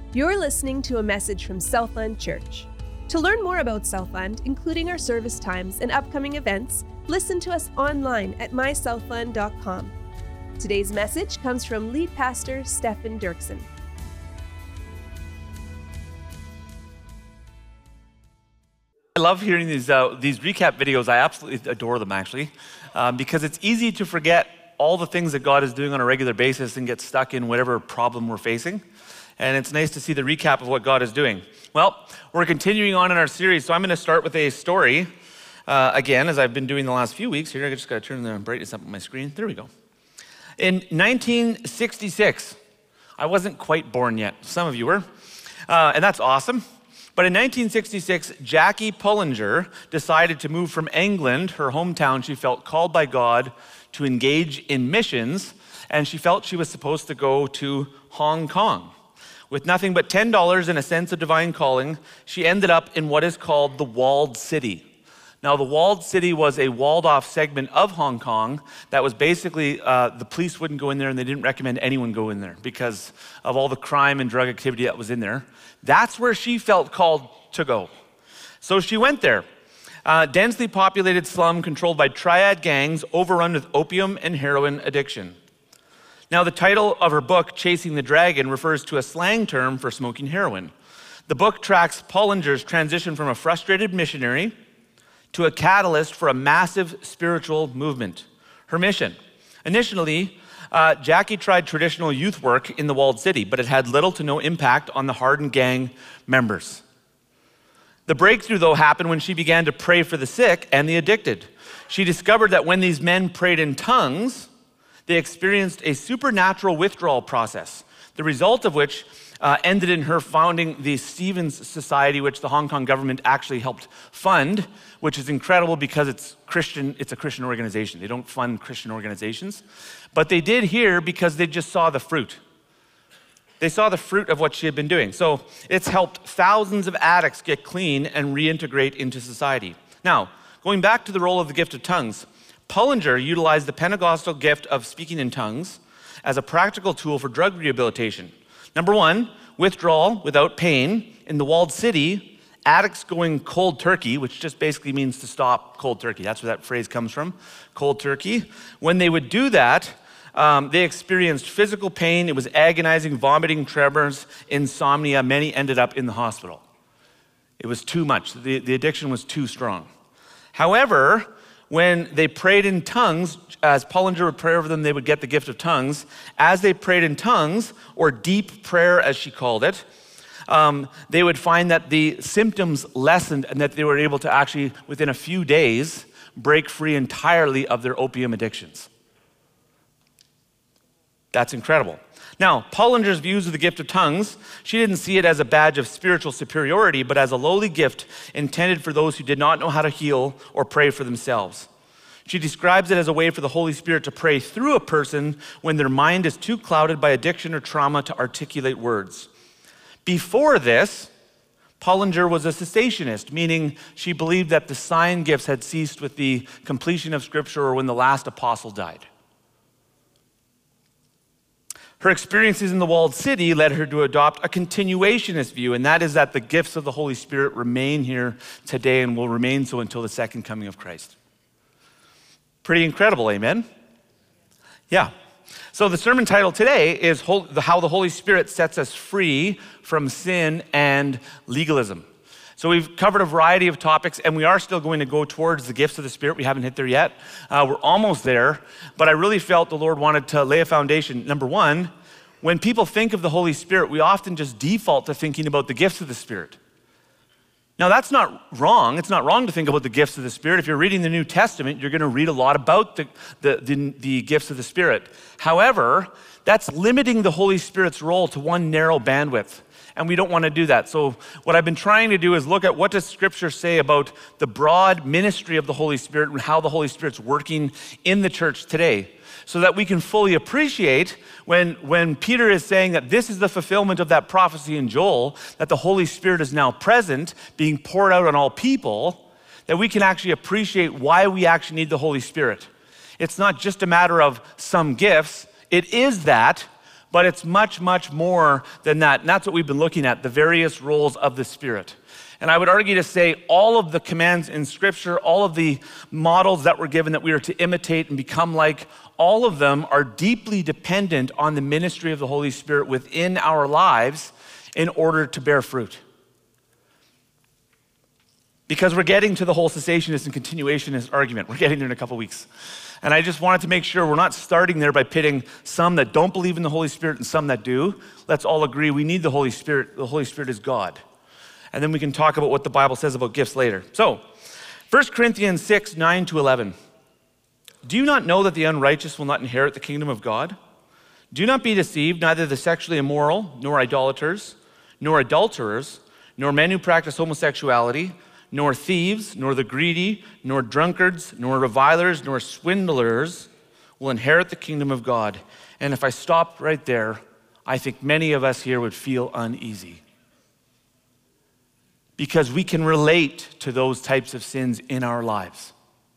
You're listening to a message from Southland Church. To learn more about Southland, including our service times and upcoming events, listen to us online at mysouthland.com. Today's message comes from lead pastor Stefan Dirksen. I love hearing these recap videos. I absolutely adore them, actually, because it's easy to forget all the things that God is doing on a regular basis and get stuck in whatever problem we're facing. And it's nice to see the recap of what God is doing. Well, we're continuing on in our series, so I'm going to start with a story, again, as I've been doing the last few weeks. Here, I just got to turn the brightness up on my screen. There we go. In 1966, I wasn't quite born yet. Some of you were, and that's awesome. But in 1966, Jackie Pullinger decided to move from England, her hometown. She felt called by God to engage in missions, and she felt she was supposed to go to Hong Kong. With nothing but $10 and a sense of divine calling, she ended up in what is called the Walled City. Now, the Walled City was a walled-off segment of Hong Kong that was basically, the police wouldn't go in there and they didn't recommend anyone go in there because of all the crime and drug activity that was in there. That's where she felt called to go. So she went there. Densely populated slum controlled by triad gangs overrun with opium and heroin addiction. Now, the title of her book, Chasing the Dragon, refers to a slang term for smoking heroin. The book tracks Pullinger's transition from a frustrated missionary to a catalyst for a massive spiritual movement. Her mission. Initially, Jackie tried traditional youth work in the Walled City, but it had little to no impact on the hardened gang members. The breakthrough, though, happened when she began to pray for the sick and the addicted. She discovered that when these men prayed in tongues, they experienced a supernatural withdrawal process, the result of which ended in her founding the Stevens Society, which the Hong Kong government actually helped fund, which is incredible because it's a Christian organization. They don't fund Christian organizations. But they did here because they just saw the fruit. They saw the fruit of what she had been doing. So it's helped thousands of addicts get clean and reintegrate into society. Now, going back to the role of the gift of tongues, Pullinger utilized the Pentecostal gift of speaking in tongues as a practical tool for drug rehabilitation. Number one, withdrawal without pain. In the Walled City, addicts going cold turkey, which just basically means to stop cold turkey. That's where that phrase comes from, cold turkey. When they would do that, they experienced physical pain. It was agonizing, vomiting, tremors, insomnia. Many ended up in the hospital. It was too much. The addiction was too strong. However, when they prayed in tongues, as Pullinger would pray over them, they would get the gift of tongues. As they prayed in tongues, or deep prayer as she called it, they would find that the symptoms lessened and that they were able to actually, within a few days, break free entirely of their opium addictions. That's incredible. Now, Pullinger's views of the gift of tongues, she didn't see it as a badge of spiritual superiority, but as a lowly gift intended for those who did not know how to heal or pray for themselves. She describes it as a way for the Holy Spirit to pray through a person when their mind is too clouded by addiction or trauma to articulate words. Before this, Pullinger was a cessationist, meaning she believed that the sign gifts had ceased with the completion of Scripture or when the last apostle died. Her experiences in the Walled City led her to adopt a continuationist view, and that is that the gifts of the Holy Spirit remain here today and will remain so until the second coming of Christ. Pretty incredible, amen? Yeah. So the sermon title today is How the Holy Spirit Sets Us Free from Sin and Legalism. So we've covered a variety of topics, and we are still going to go towards the gifts of the Spirit. We haven't hit there yet. We're almost there, but I really felt the Lord wanted to lay a foundation. Number one, when people think of the Holy Spirit, we often just default to thinking about the gifts of the Spirit. Now, that's not wrong. It's not wrong to think about the gifts of the Spirit. If you're reading the New Testament, you're going to read a lot about the gifts of the Spirit. However, that's limiting the Holy Spirit's role to one narrow bandwidth. And we don't want to do that. So what I've been trying to do is look at what does Scripture say about the broad ministry of the Holy Spirit and how the Holy Spirit's working in the church today, so that we can fully appreciate when Peter is saying that this is the fulfillment of that prophecy in Joel, that the Holy Spirit is now present, being poured out on all people, that we can actually appreciate why we actually need the Holy Spirit. It's not just a matter of some gifts. It is that, but it's much, much more than that. And that's what we've been looking at, the various roles of the Spirit. And I would argue to say all of the commands in Scripture, all of the models that were given that we are to imitate and become like, all of them are deeply dependent on the ministry of the Holy Spirit within our lives in order to bear fruit. Because we're getting to the whole cessationist and continuationist argument. We're getting there in a couple weeks. And I just wanted to make sure we're not starting there by pitting some that don't believe in the Holy Spirit and some that do. Let's all agree we need the Holy Spirit. The Holy Spirit is God. And then we can talk about what the Bible says about gifts later. So, 1 Corinthians 6, 9 to 11. Do you not know that the unrighteous will not inherit the kingdom of God? Do not be deceived, neither the sexually immoral, nor idolaters, nor adulterers, nor men who practice homosexuality, nor thieves, nor the greedy, nor drunkards, nor revilers, nor swindlers will inherit the kingdom of God. And if I stopped right there, I think many of us here would feel uneasy. Because we can relate to those types of sins in our lives.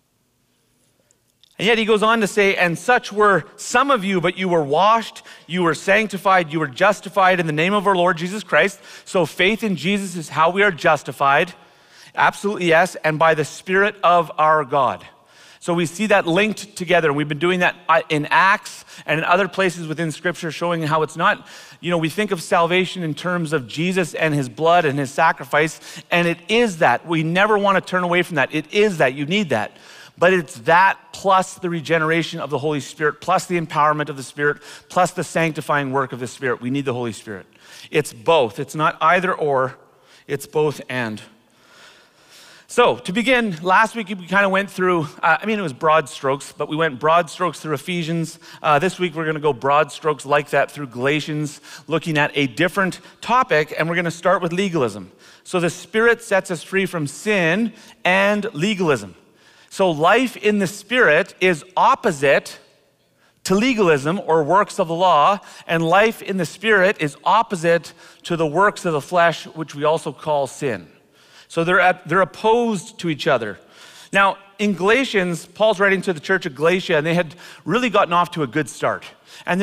And yet he goes on to say, and such were some of you, but you were washed, you were sanctified, you were justified in the name of our Lord Jesus Christ. So faith in Jesus is how we are justified. Absolutely yes, and by the Spirit of our God. So we see that linked together. We've been doing that in Acts and in other places within Scripture, showing how it's not, we think of salvation in terms of Jesus and his blood and his sacrifice, and it is that. We never want to turn away from that. It is that. You need that. But it's that plus the regeneration of the Holy Spirit, plus the empowerment of the Spirit, plus the sanctifying work of the Spirit. We need the Holy Spirit. It's both. It's not either or. It's both and. So to begin, last week we kind of went through, it was broad strokes, but we went broad strokes through Ephesians. This week we're going to go broad strokes like that through Galatians, looking at a different topic, and we're going to start with legalism. So the Spirit sets us free from sin and legalism. So life in the Spirit is opposite to legalism or works of the law, and life in the Spirit is opposite to the works of the flesh, which we also call sin. So they're opposed to each other. Now, in Galatians, Paul's writing to the church of Galatia, and they had really gotten off to a good start. And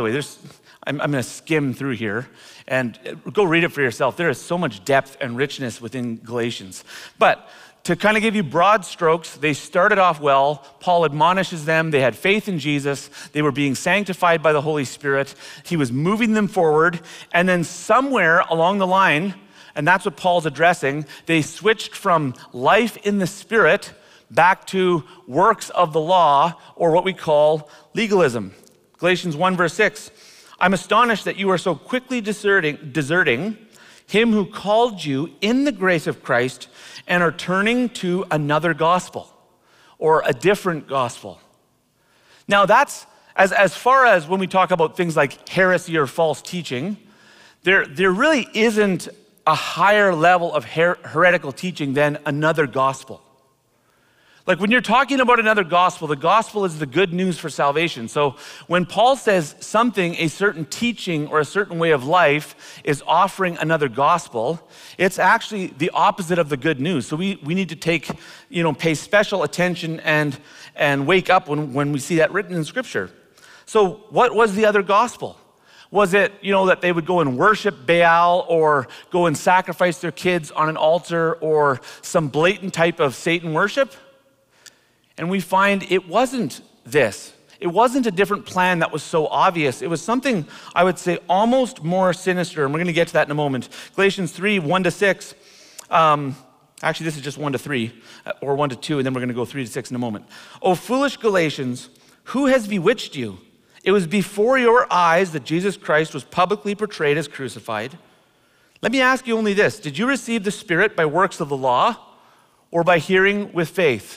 I'm going to skim through here, and go read it for yourself. There is so much depth and richness within Galatians. But to kind of give you broad strokes, they started off well. Paul admonishes them. They had faith in Jesus. They were being sanctified by the Holy Spirit. He was moving them forward. And then somewhere along the line, and that's what Paul's addressing, they switched from life in the Spirit back to works of the law, or what we call legalism. Galatians 1 verse 6, I'm astonished that you are so quickly deserting him who called you in the grace of Christ and are turning to another gospel, or a different gospel. Now that's, as far as when we talk about things like heresy or false teaching, there really isn't a higher level of heretical teaching than another gospel. Like when you're talking about another gospel, the gospel is the good news for salvation. So when Paul says something, a certain teaching or a certain way of life is offering another gospel, it's actually the opposite of the good news. So we need to pay special attention and wake up when we see that written in Scripture. So what was the other gospel? Was it, that they would go and worship Baal or go and sacrifice their kids on an altar or some blatant type of Satan worship? And we find it wasn't this. It wasn't a different plan that was so obvious. It was something, I would say, almost more sinister, and we're going to get to that in a moment. Galatians 3, 1 to 6. Actually, this is just 1 to 3, or 1 to 2, and then we're going to go 3 to 6 in a moment. O foolish Galatians, who has bewitched you? It was before your eyes that Jesus Christ was publicly portrayed as crucified. Let me ask you only this. Did you receive the Spirit by works of the law or by hearing with faith?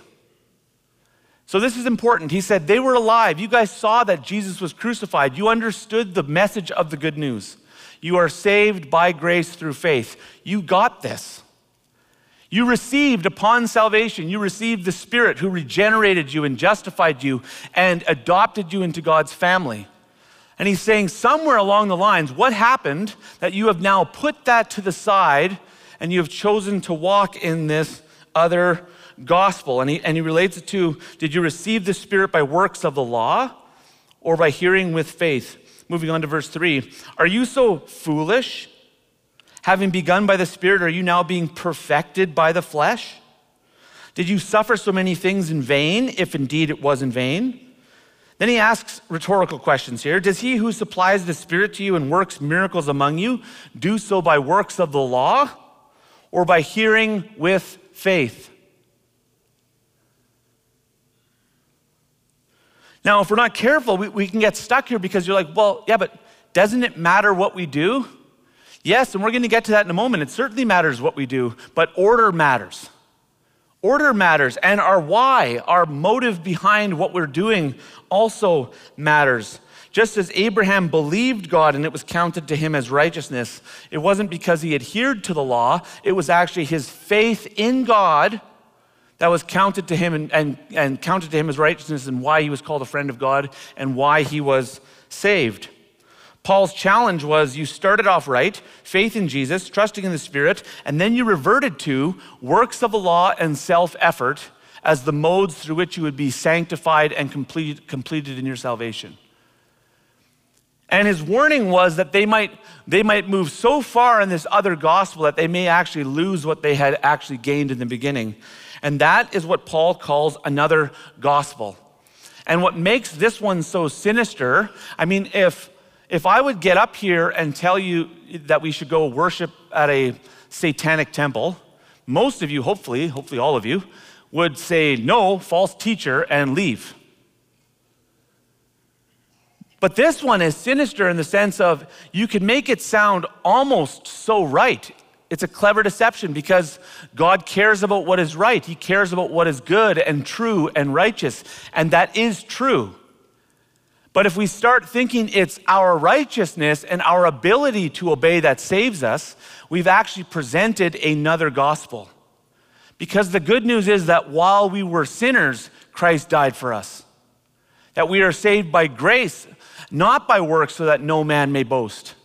So this is important. He said they were alive. You guys saw that Jesus was crucified. You understood the message of the good news. You are saved by grace through faith. You got this. You received, upon salvation, you received the Spirit who regenerated you and justified you and adopted you into God's family. And he's saying somewhere along the lines, what happened that you have now put that to the side and you have chosen to walk in this other gospel? And he relates it to, did you receive the Spirit by works of the law or by hearing with faith? moving on to verse 3, are you so foolish? Having begun by the Spirit, are you now being perfected by the flesh? Did you suffer so many things in vain, if indeed it was in vain? Then he asks rhetorical questions here. Does he who supplies the Spirit to you and works miracles among you do so by works of the law or by hearing with faith? Now, if we're not careful, we can get stuck here because you're like, well, yeah, but doesn't it matter what we do? Yes, and we're going to get to that in a moment. It certainly matters what we do, but order matters. Order matters, and our why, our motive behind what we're doing also matters. Just as Abraham believed God and it was counted to him as righteousness, it wasn't because he adhered to the law, it was actually his faith in God that was counted to him and counted to him as righteousness, and why he was called a friend of God and why he was saved. Paul's challenge was you started off right, faith in Jesus, trusting in the Spirit, and then you reverted to works of the law and self-effort as the modes through which you would be sanctified and completed in your salvation. And his warning was that they might move so far in this other gospel that they may actually lose what they had actually gained in the beginning. And that is what Paul calls another gospel. And what makes this one so sinister, I mean, if I would get up here and tell you that we should go worship at a satanic temple, most of you, hopefully all of you, would say, no, false teacher, and leave. But this one is sinister in the sense of you can make it sound almost so right. It's a clever deception because God cares about what is right. He cares about what is good and true and righteous, and that is true. But if we start thinking it's our righteousness and our ability to obey that saves us, we've actually presented another gospel. Because the good news is that while we were sinners, Christ died for us. That we are saved by grace, not by works, so that no man may boast.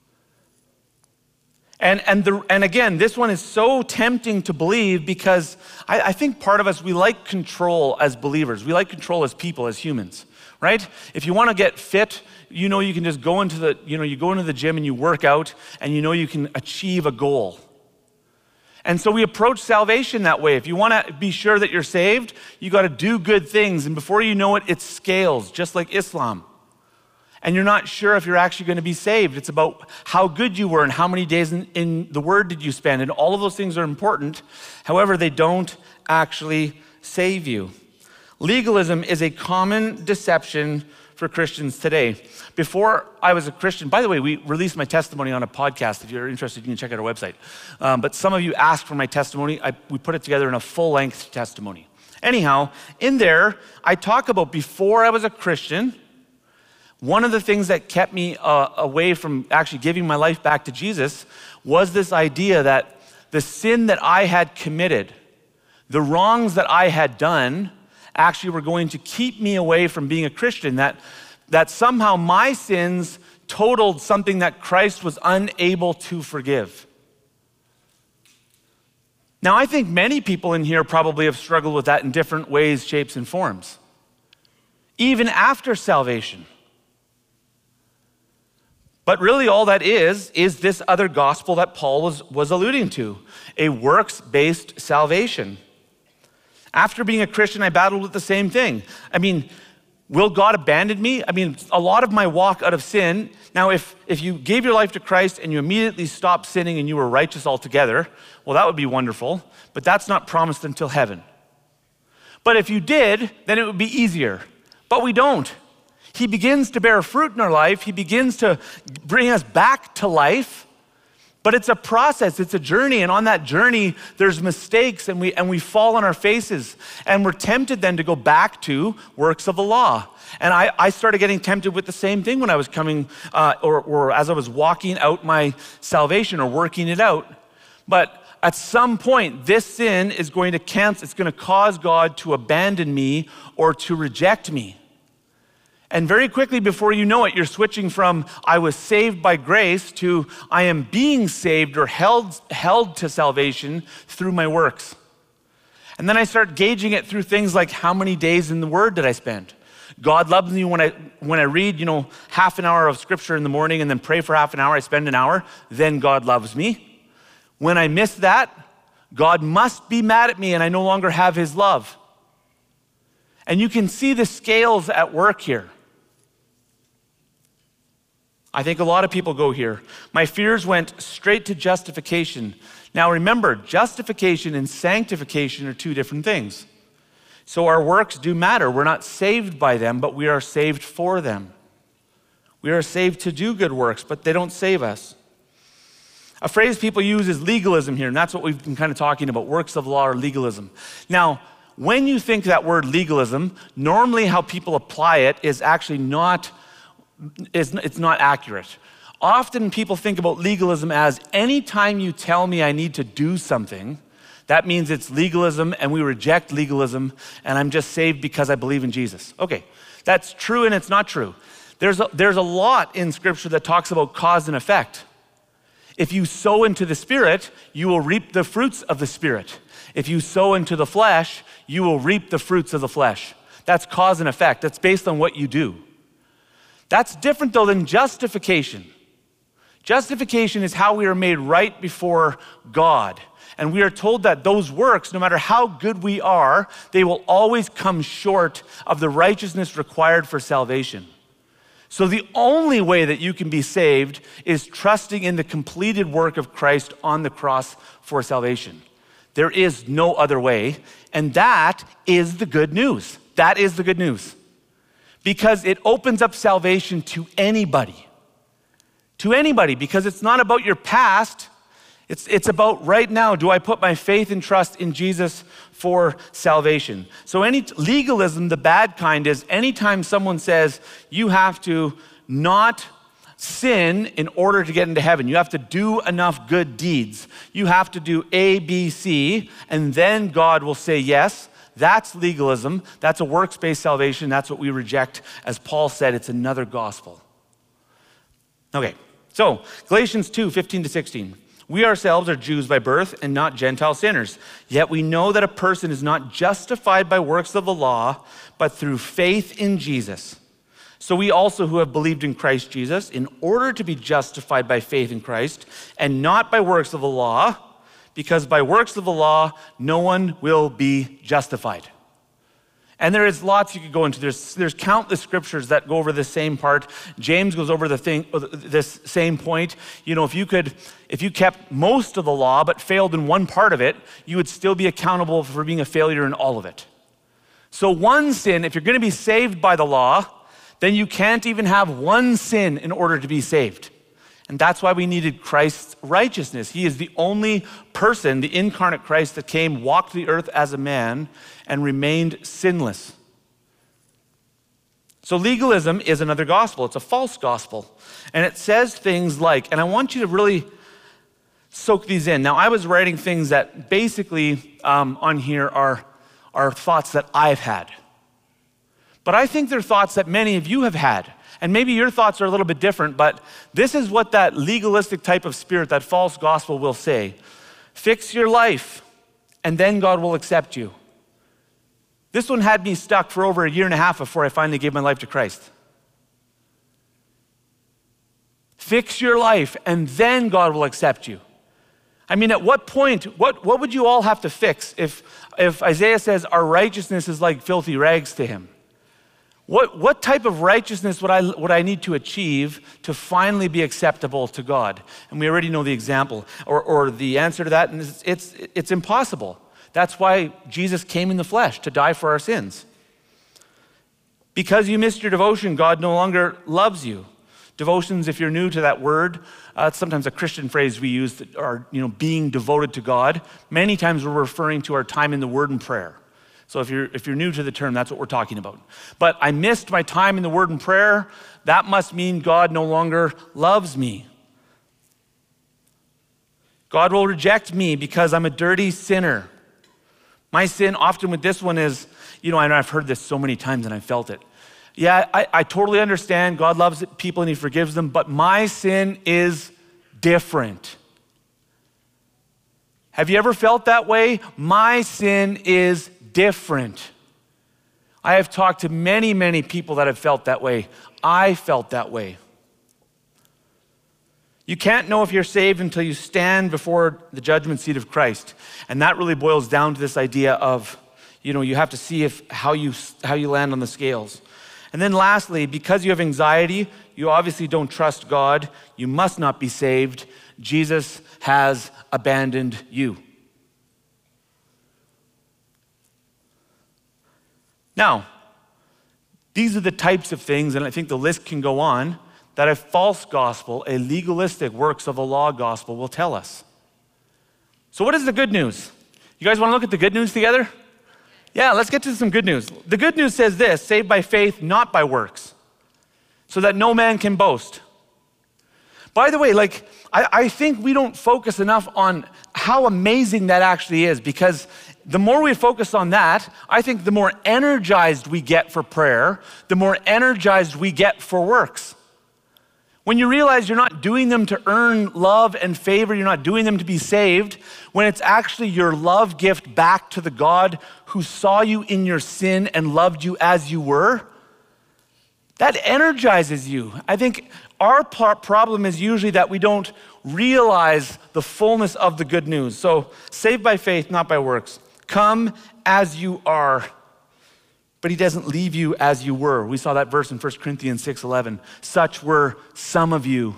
And again, this one is so tempting to believe because I think part of us, we like control as believers. We like control as people, as humans. Right? If you want to get fit, you know you can just go into the gym and you work out and you know you can achieve a goal. And so we approach salvation that way. If you want to be sure that you're saved, you got to do good things, and before you know it, it scales, just like Islam. And you're not sure if you're actually going to be saved. It's about how good you were and how many days in the Word did you spend, and all of those things are important. However, they don't actually save you. Legalism is a common deception for Christians today. Before I was a Christian, by the way, we released my testimony on a podcast. If you're interested, you can check out our website. But some of you asked for my testimony. We put it together in a full-length testimony. Anyhow, in there, I talk about before I was a Christian, one of the things that kept me away from actually giving my life back to Jesus was this idea that the sin that I had committed, the wrongs that I had done, actually were going to keep me away from being a Christian, that somehow my sins totaled something that Christ was unable to forgive. Now, I think many people in here probably have struggled with that in different ways, shapes, and forms, even after salvation. But really all that is this other gospel that Paul was alluding to, a works-based salvation. After being a Christian, I battled with the same thing. I mean, will God abandon me? I mean, a lot of my walk out of sin. Now, if you gave your life to Christ and you immediately stopped sinning and you were righteous altogether, well, that would be wonderful, but that's not promised until heaven. But if you did, then it would be easier. But we don't. He begins to bear fruit in our life. He begins to bring us back to life. But it's a process, it's a journey, and on that journey, there's mistakes, and we fall on our faces, and we're tempted then to go back to works of the law. And I started getting tempted with the same thing when I was coming, or as I was walking out my salvation or working it out. But at some point, this sin is going to cancel, it's going to cause God to abandon me or to reject me. And very quickly, before you know it, you're switching from I was saved by grace to I am being saved or held to salvation through my works. And then I start gauging it through things like how many days in the Word did I spend? God loves me when I read, half an hour of scripture in the morning and then pray for half an hour, I spend an hour, then God loves me. When I miss that, God must be mad at me and I no longer have his love. And you can see the scales at work here. I think a lot of people go here. My fears went straight to justification. Now remember, justification and sanctification are two different things. So our works do matter. We're not saved by them, but we are saved for them. We are saved to do good works, but they don't save us. A phrase people use is legalism here, and that's what we've been kind of talking about, works of law or legalism. Now, when you think that word legalism, normally how people apply it is actually not accurate. Often people think about legalism as anytime you tell me I need to do something, that means it's legalism and we reject legalism and I'm just saved because I believe in Jesus. Okay, that's true and it's not true. There's a lot in Scripture that talks about cause and effect. If you sow into the Spirit, you will reap the fruits of the Spirit. If you sow into the flesh, you will reap the fruits of the flesh. That's cause and effect. That's based on what you do. That's different though than justification. Justification is how we are made right before God. And we are told that those works, no matter how good we are, they will always come short of the righteousness required for salvation. So the only way that you can be saved is trusting in the completed work of Christ on the cross for salvation. There is no other way, and that is the good news. That is the good news. Because it opens up salvation to anybody. To anybody, because it's not about your past, it's about right now. Do I put my faith and trust in Jesus for salvation? So any legalism, the bad kind, is anytime someone says you have to not sin in order to get into heaven. You have to do enough good deeds. You have to do A, B, C, and then God will say yes. That's legalism. That's a works-based salvation. That's what we reject. As Paul said, it's another gospel. Okay, so Galatians 2:15-16. We ourselves are Jews by birth and not Gentile sinners. Yet we know that a person is not justified by works of the law, but through faith in Jesus. So we also who have believed in Christ Jesus, in order to be justified by faith in Christ, and not by works of the law, because by works of the law, no one will be justified. And there is lots you could go into. There's countless scriptures that go over the same part. James goes over this same point. If you kept most of the law but failed in one part of it, you would still be accountable for being a failure in all of it. So one sin, if you're going to be saved by the law, then you can't even have one sin in order to be saved. And that's why we needed Christ's righteousness. He is the only person, the incarnate Christ, that came, walked the earth as a man, and remained sinless. So legalism is another gospel. It's a false gospel. And it says things like, and I want you to really soak these in. Now, I was writing things that basically on here are thoughts that I've had. But I think they're thoughts that many of you have had. And maybe your thoughts are a little bit different, but this is what that legalistic type of spirit, that false gospel will say. Fix your life, and then God will accept you. This one had me stuck for over 1.5 years before I finally gave my life to Christ. Fix your life, and then God will accept you. I mean, at what point, what would you all have to fix if Isaiah says our righteousness is like filthy rags to him? What type of righteousness would I need to achieve to finally be acceptable to God? And we already know the example or the answer to that, and it's impossible. That's why Jesus came in the flesh, to die for our sins. Because you missed your devotion, God no longer loves you. Devotions, if you're new to that word, it's sometimes a Christian phrase we use that are, being devoted to God. Many times we're referring to our time in the Word and prayer. So if you're new to the term, that's what we're talking about. But I missed my time in the Word and prayer. That must mean God no longer loves me. God will reject me because I'm a dirty sinner. My sin often with this one is, I know I've heard this so many times and I felt it. Yeah, I totally understand God loves people and he forgives them, but my sin is different. Have you ever felt that way? My sin is different. I have talked to many, many people that have felt that way. I felt that way. You can't know if you're saved until you stand before the judgment seat of Christ. And that really boils down to this idea of, you have to see how you land on the scales. And then lastly, because you have anxiety, you obviously don't trust God. You must not be saved. Jesus has abandoned you. Now, these are the types of things, and I think the list can go on, that a false gospel, a legalistic works of the law gospel will tell us. So what is the good news? You guys want to look at the good news together? Yeah, let's get to some good news. The good news says this: saved by faith, not by works, so that no man can boast. By the way, I think we don't focus enough on how amazing that actually is, because the more we focus on that, I think the more energized we get for prayer, the more energized we get for works. When you realize you're not doing them to earn love and favor, you're not doing them to be saved, when it's actually your love gift back to the God who saw you in your sin and loved you as you were, that energizes you. I think our problem is usually that we don't realize the fullness of the good news. So, saved by faith, not by works. Come as you are. But he doesn't leave you as you were. We saw that verse in 1 Corinthians 6:11. Such were some of you.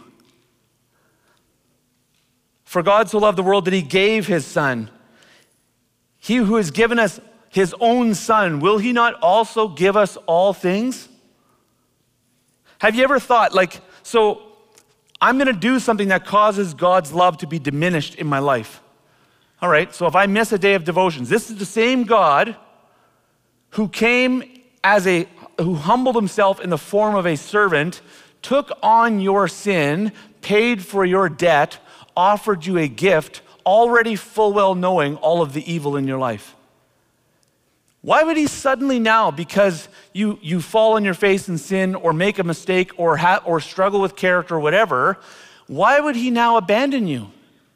For God so loved the world that he gave his son. He who has given us his own son, will he not also give us all things? Have you ever thought, so I'm gonna do something that causes God's love to be diminished in my life. All right, so if I miss a day of devotions, this is the same God who who humbled himself in the form of a servant, took on your sin, paid for your debt, offered you a gift, already full well knowing all of the evil in your life. Why would he suddenly now, because you fall on your face in sin or make a mistake or struggle with character or whatever, why would he now abandon you?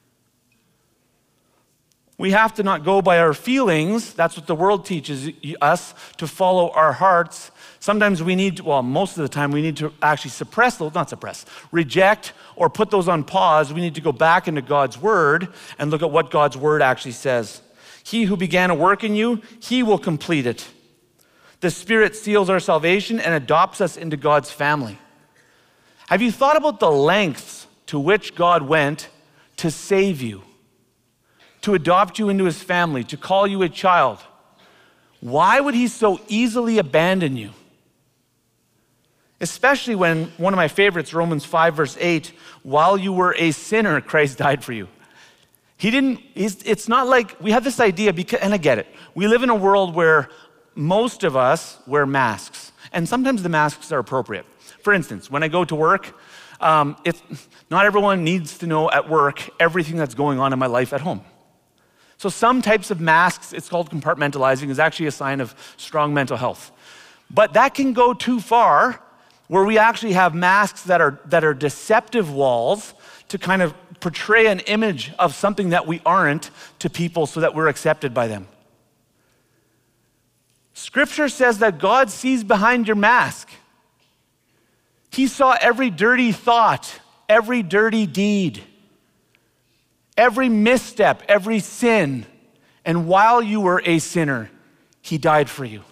We have to not go by our feelings. That's what the world teaches us, to follow our hearts. Sometimes most of the time we need to actually reject or put those on pause. We need to go back into God's word and look at what God's word actually says. He who began a work in you, he will complete it. The Spirit seals our salvation and adopts us into God's family. Have you thought about the lengths to which God went to save you? To adopt you into his family, to call you a child? Why would he so easily abandon you? Especially when, one of my favorites, Romans 5 verse 8, while you were a sinner, Christ died for you. It's not like, we have this idea, and I get it. We live in a world where most of us wear masks, and sometimes the masks are appropriate. For instance, when I go to work, not everyone needs to know at work everything that's going on in my life at home. So some types of masks, it's called compartmentalizing, is actually a sign of strong mental health. But that can go too far, where we actually have masks that are deceptive walls to kind of portray an image of something that we aren't to people so that we're accepted by them. Scripture says that God sees behind your mask. He saw every dirty thought, every dirty deed, every misstep, every sin, and while you were a sinner, he died for you.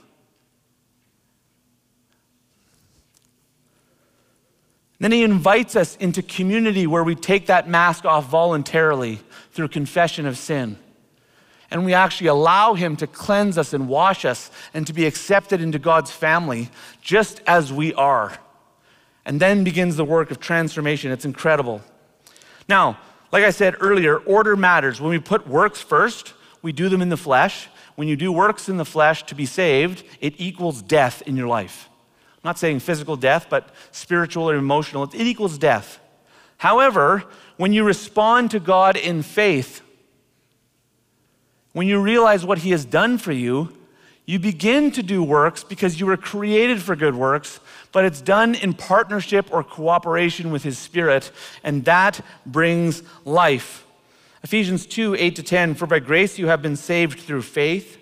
Then he invites us into community where we take that mask off voluntarily through confession of sin. And we actually allow him to cleanse us and wash us and to be accepted into God's family just as we are. And then begins the work of transformation. It's incredible. Now, like I said earlier, order matters. When we put works first, we do them in the flesh. When you do works in the flesh to be saved, it equals death in your life. I'm not saying physical death, but spiritual or emotional. It equals death. However, when you respond to God in faith, when you realize what he has done for you, you begin to do works because you were created for good works, but it's done in partnership or cooperation with his Spirit, and that brings life. Ephesians 2, 8-10, for by grace you have been saved through faith.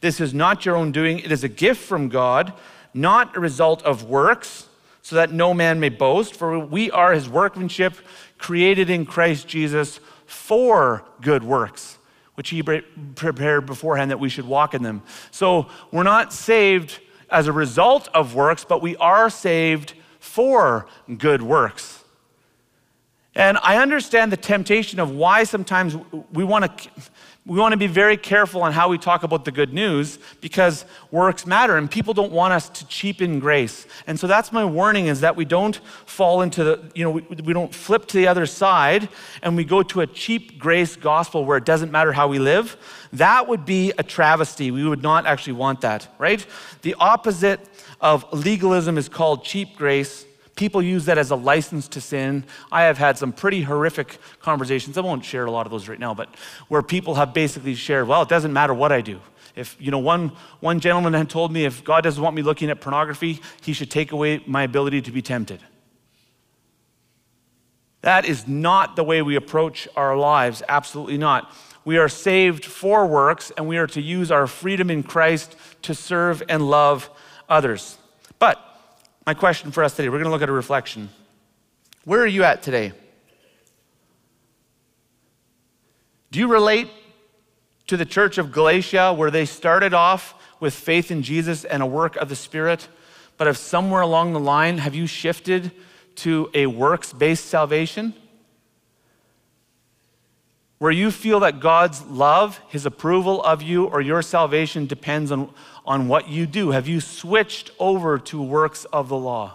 This is not your own doing. It is a gift from God, not a result of works, so that no man may boast. For we are his workmanship, created in Christ Jesus for good works, which he prepared beforehand that we should walk in them. So we're not saved as a result of works, but we are saved for good works. And I understand the temptation of why sometimes we want to be very careful on how we talk about the good news, because works matter and people don't want us to cheapen grace. And so that's my warning, is that we don't fall into we don't flip to the other side and we go to a cheap grace gospel where it doesn't matter how we live. That would be a travesty. We would not actually want that, right? The opposite of legalism is called cheap grace. People use that as a license to sin. I have had some pretty horrific conversations. I won't share a lot of those right now, but where people have basically shared, well, it doesn't matter what I do. If, one gentleman had told me, if God doesn't want me looking at pornography, he should take away my ability to be tempted. That is not the way we approach our lives. Absolutely not. We are saved for works, and we are to use our freedom in Christ to serve and love others. But my question for us today, we're going to look at a reflection. Where are you at today? Do you relate to the church of Galatia, where they started off with faith in Jesus and a work of the Spirit, but if somewhere along the line, have you shifted to a works-based salvation? Where you feel that God's love, his approval of you, or your salvation depends on what you do? Have you switched over to works of the law?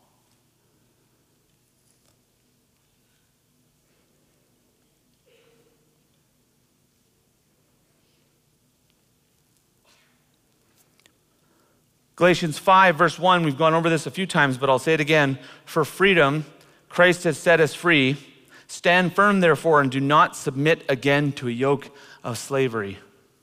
Galatians 5, verse 1, we've gone over this a few times, but I'll say it again. For freedom, Christ has set us free. Stand firm, therefore, and do not submit again to a yoke of slavery.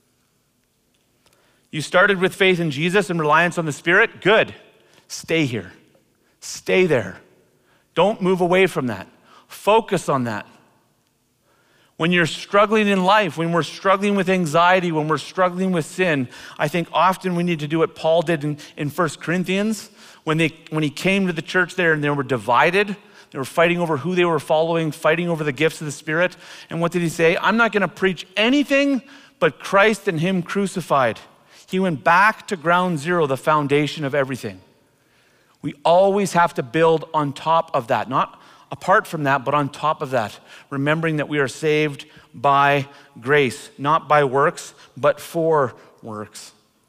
You started with faith in Jesus and reliance on the Spirit? Good. Stay here. Stay there. Don't move away from that. Focus on that. When you're struggling in life, when we're struggling with anxiety, when we're struggling with sin, I think often we need to do what Paul did in 1 Corinthians when he came to the church there and they were divided. They were fighting over who they were following, fighting over the gifts of the Spirit. And what did he say? I'm not going to preach anything but Christ and him crucified. He went back to ground zero, the foundation of everything. We always have to build on top of that, not apart from that, but on top of that, remembering that we are saved by grace, not by works, but for works.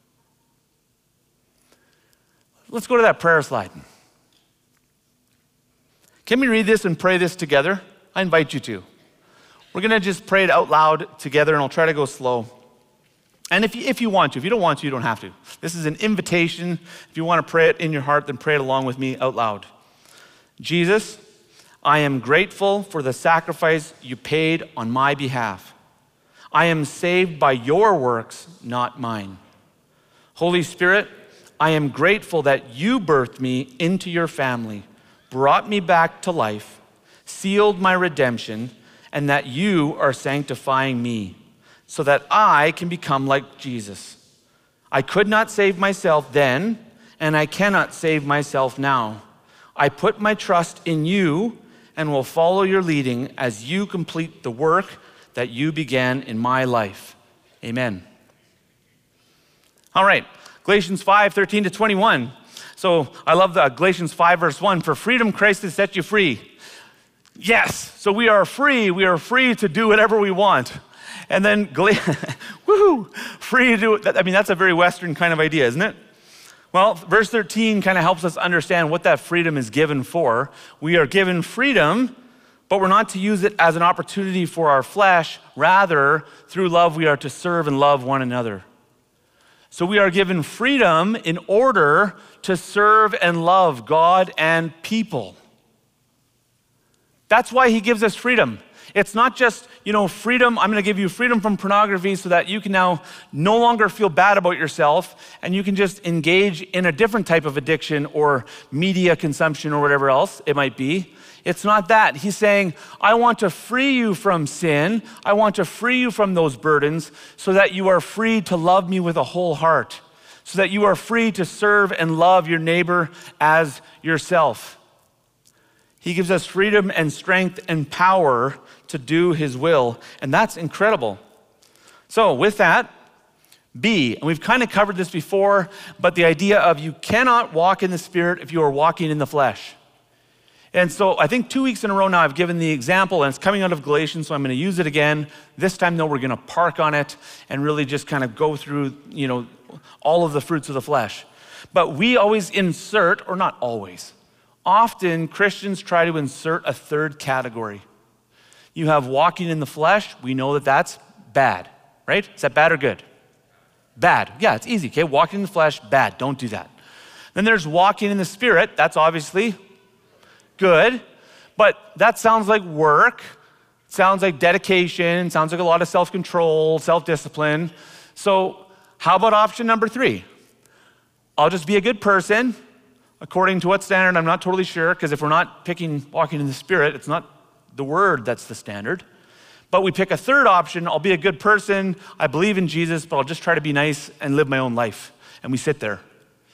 Let's go to that prayer slide. Can we read this and pray this together? I invite you to. We're going to just pray it out loud together, and I'll try to go slow. And if you want to. If you don't want to, you don't have to. This is an invitation. If you want to pray it in your heart, then pray it along with me out loud. Jesus, I am grateful for the sacrifice you paid on my behalf. I am saved by your works, not mine. Holy Spirit, I am grateful that you birthed me into your family, brought me back to life, sealed my redemption, and that you are sanctifying me so that I can become like Jesus. I could not save myself then, and I cannot save myself now. I put my trust in you and will follow your leading as you complete the work that you began in my life. Amen. All right, Galatians 5, 13 to 21. So I love the Galatians 5, verse 1. For freedom, Christ has set you free. Yes, so we are free. We are free to do whatever we want. And then, woohoo, free to do it. I mean, that's a very Western kind of idea, isn't it? Well, verse 13 kind of helps us understand what that freedom is given for. We are given freedom, but we're not to use it as an opportunity for our flesh. Rather, through love, we are to serve and love one another. So we are given freedom in order to serve and love God and people. That's why he gives us freedom. It's not just, freedom. I'm going to give you freedom from pornography so that you can now no longer feel bad about yourself and you can just engage in a different type of addiction or media consumption or whatever else it might be. It's not that. He's saying, I want to free you from sin. I want to free you from those burdens so that you are free to love me with a whole heart, so that you are free to serve and love your neighbor as yourself. He gives us freedom and strength and power to do his will, and that's incredible. So with that, B, and we've kind of covered this before, but the idea of you cannot walk in the Spirit if you are walking in the flesh. And so I think 2 weeks in a row now I've given the example, and it's coming out of Galatians, so I'm going to use it again. This time though, we're going to park on it and really just kind of go through, all of the fruits of the flesh. But we always insert, or not always, often Christians try to insert a third category. You have walking in the flesh. We know that that's bad, right? Is that bad or good? Bad. Yeah, it's easy, okay? Walking in the flesh, bad. Don't do that. Then there's walking in the Spirit. That's obviously good, but that sounds like work. It sounds like dedication. It sounds like a lot of self-control, self-discipline. So how about option number 3? I'll just be a good person. According to what standard, I'm not totally sure, because if we're not picking walking in the Spirit, it's not the word that's the standard. But we pick a third option. I'll be a good person. I believe in Jesus, but I'll just try to be nice and live my own life. And we sit there.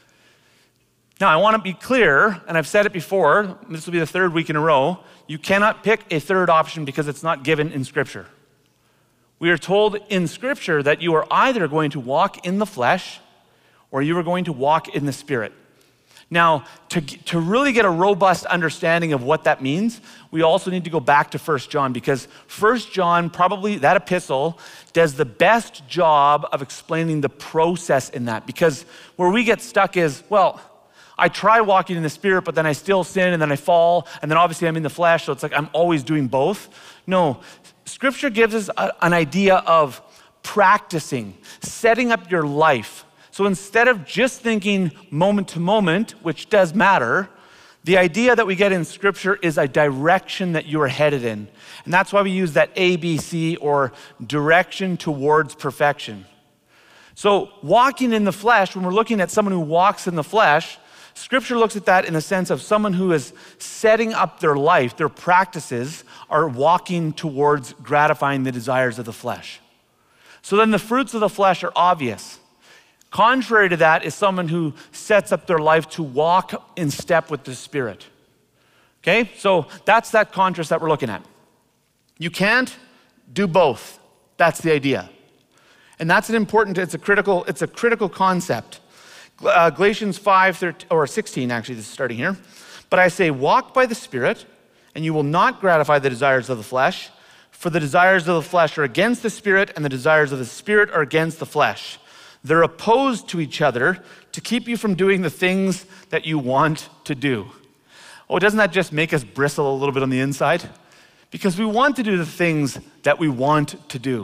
Now, I want to be clear, and I've said it before, this will be the 3rd week in a row, you cannot pick a third option because it's not given in Scripture. We are told in Scripture that you are either going to walk in the flesh or you are going to walk in the Spirit. Now, to really get a robust understanding of what that means, we also need to go back to 1 John, because 1 John, probably that epistle, does the best job of explaining the process in that. Because where we get stuck is, well, I try walking in the Spirit, but then I still sin, and then I fall, and then obviously I'm in the flesh, so it's like I'm always doing both. No, Scripture gives us an idea of practicing, setting up your life. So instead of just thinking moment to moment, which does matter, the idea that we get in Scripture is a direction that you are headed in. And that's why we use that ABC, or direction towards perfection. So walking in the flesh, when we're looking at someone who walks in the flesh, Scripture looks at that in the sense of someone who is setting up their life, their practices are walking towards gratifying the desires of the flesh. So then the fruits of the flesh are obvious. Contrary to that is someone who sets up their life to walk in step with the Spirit. Okay, so that's that contrast that we're looking at. You can't do both. That's the idea. And that's it's a critical concept. Galatians 5:16, actually, this is starting here. But I say, walk by the Spirit, and you will not gratify the desires of the flesh, for the desires of the flesh are against the Spirit, and the desires of the Spirit are against the flesh. They're opposed to each other to keep you from doing the things that you want to do. Oh, doesn't that just make us bristle a little bit on the inside? Because we want to do the things that we want to do.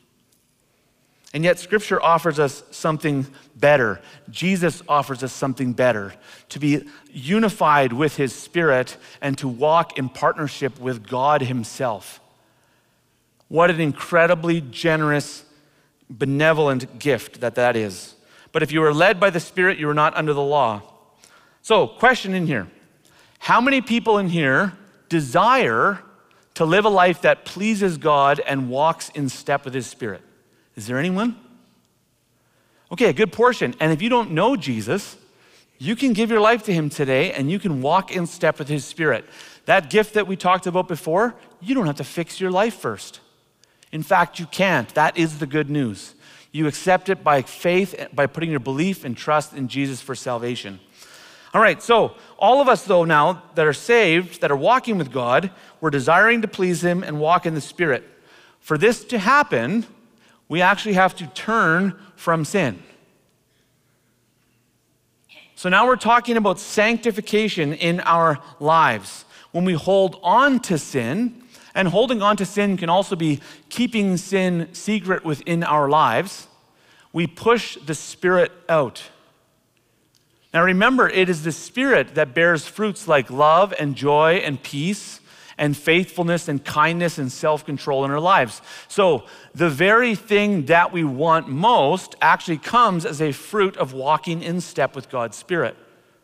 And yet Scripture offers us something better. Jesus offers us something better, to be unified with his Spirit and to walk in partnership with God himself. What an incredibly generous, benevolent gift that is. But if you are led by the Spirit, you are not under the law. So, question in here. How many people in here desire to live a life that pleases God and walks in step with his Spirit? Is there anyone? Okay, a good portion. And if you don't know Jesus, you can give your life to him today and you can walk in step with his Spirit. That gift that we talked about before, you don't have to fix your life first. In fact, you can't. That is the good news. You accept it by faith, by putting your belief and trust in Jesus for salvation. All right, so all of us, though, now that are saved, that are walking with God, we're desiring to please him and walk in the Spirit. For this to happen, we actually have to turn from sin. So now we're talking about sanctification in our lives. When we hold on to sin, and holding on to sin can also be keeping sin secret within our lives, we push the Spirit out. Now remember, it is the Spirit that bears fruits like love and joy and peace and faithfulness and kindness and self-control in our lives. So the very thing that we want most actually comes as a fruit of walking in step with God's Spirit.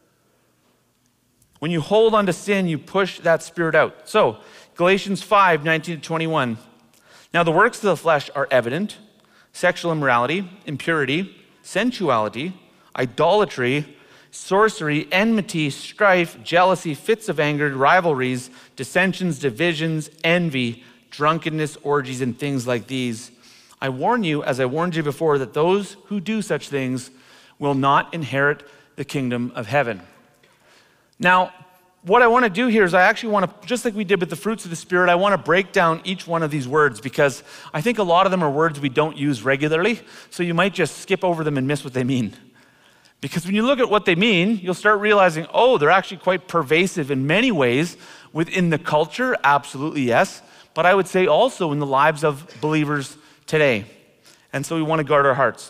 When you hold on to sin, you push that spirit out. So Galatians 5:19-21. Now the works of the flesh are evident: sexual immorality, impurity, sensuality, idolatry, sorcery, enmity, strife, jealousy, fits of anger, rivalries, dissensions, divisions, envy, drunkenness, orgies, and things like these. I warn you, as I warned you before, that those who do such things will not inherit the kingdom of heaven. Now, what I want to do here is I actually want to, just like we did with the fruits of the Spirit, I want to break down each one of these words because I think a lot of them are words we don't use regularly, so you might just skip over them and miss what they mean. Because when you look at what they mean, you'll start realizing, oh, they're actually quite pervasive in many ways within the culture, absolutely yes, but I would say also in the lives of believers today. And so we want to guard our hearts.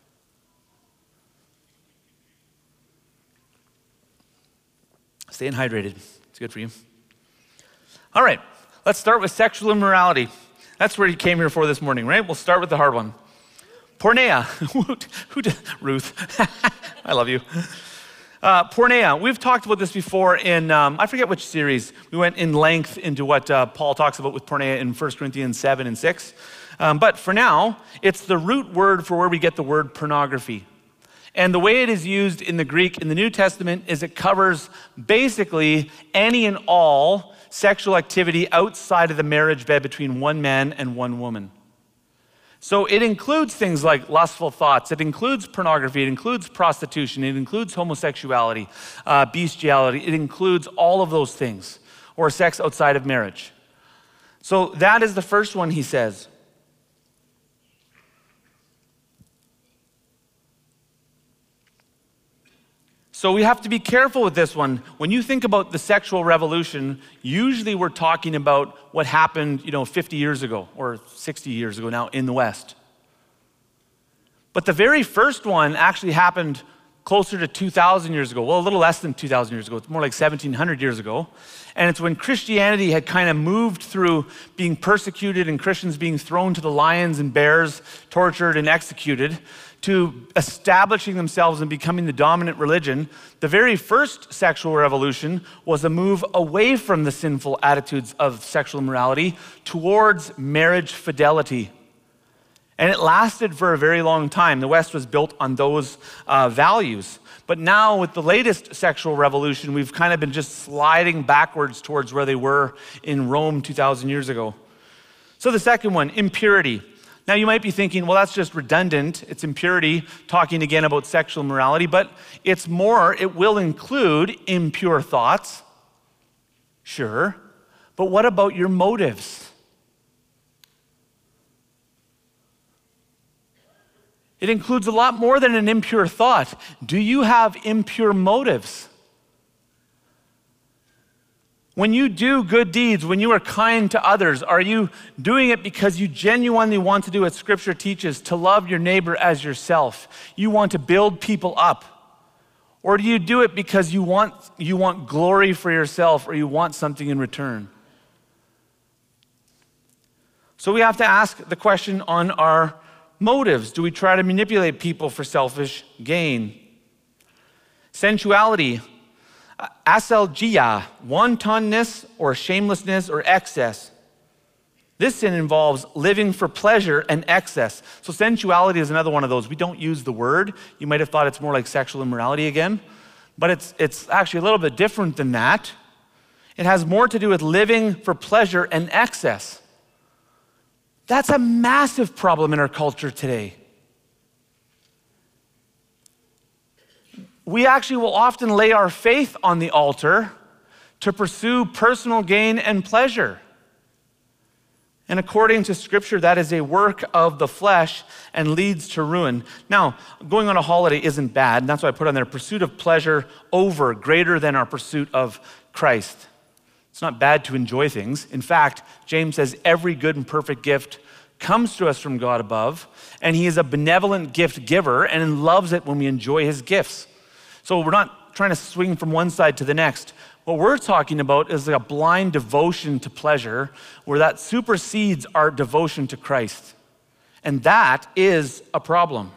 Staying hydrated. It's good for you. All right, let's start with sexual immorality. That's where you came here for this morning, right? We'll start with the hard one. Porneia. Ruth. I love you. Porneia. We've talked about this before in, I forget which series. We went in length into what Paul talks about with porneia in 1 Corinthians 7 and 6. But for now, it's the root word for where we get the word pornography. And the way it is used in the Greek in the New Testament is it covers basically any and all sexual activity outside of the marriage bed between one man and one woman. So it includes things like lustful thoughts, it includes pornography, it includes prostitution, it includes homosexuality, bestiality, it includes all of those things, or sex outside of marriage. So that is the first one he says. So we have to be careful with this one. When you think about the sexual revolution, usually we're talking about what happened, 50 years ago or 60 years ago now in the West. But the very first one actually happened closer to 2,000 years ago. Well, a little less than 2,000 years ago. It's more like 1,700 years ago. And it's when Christianity had kind of moved through being persecuted and Christians being thrown to the lions and bears, tortured and executed, to establishing themselves and becoming the dominant religion. The very first sexual revolution was a move away from the sinful attitudes of sexual immorality towards marriage fidelity. And it lasted for a very long time. The West was built on those values. But now with the latest sexual revolution, we've kind of been just sliding backwards towards where they were in Rome 2,000 years ago. So the second one, impurity. Now you might be thinking, well, that's just redundant. It's impurity, talking again about sexual immorality, but it's more, it will include impure thoughts, sure, but what about your motives? It includes a lot more than an impure thought. Do you have impure motives? When you do good deeds, when you are kind to others, are you doing it because you genuinely want to do what Scripture teaches, to love your neighbor as yourself? You want to build people up? Or do you do it because you want glory for yourself or you want something in return? So we have to ask the question on our motives. Do we try to manipulate people for selfish gain? Sensuality. Aselgia, wantonness or shamelessness or excess. This sin involves living for pleasure and excess. So sensuality is another one of those. We don't use the word. You might have thought it's more like sexual immorality again, but it's actually a little bit different than that. It has more to do with living for pleasure and excess. That's a massive problem in our culture today. We actually will often lay our faith on the altar to pursue personal gain and pleasure. And according to Scripture, that is a work of the flesh and leads to ruin. Now, going on a holiday isn't bad. And that's why I put on there, pursuit of pleasure greater than our pursuit of Christ. It's not bad to enjoy things. In fact, James says every good and perfect gift comes to us from God above, and he is a benevolent gift giver and loves it when we enjoy his gifts. So we're not trying to swing from one side to the next, what we're talking about is a blind devotion to pleasure where that supersedes our devotion to Christ. And that is a problem.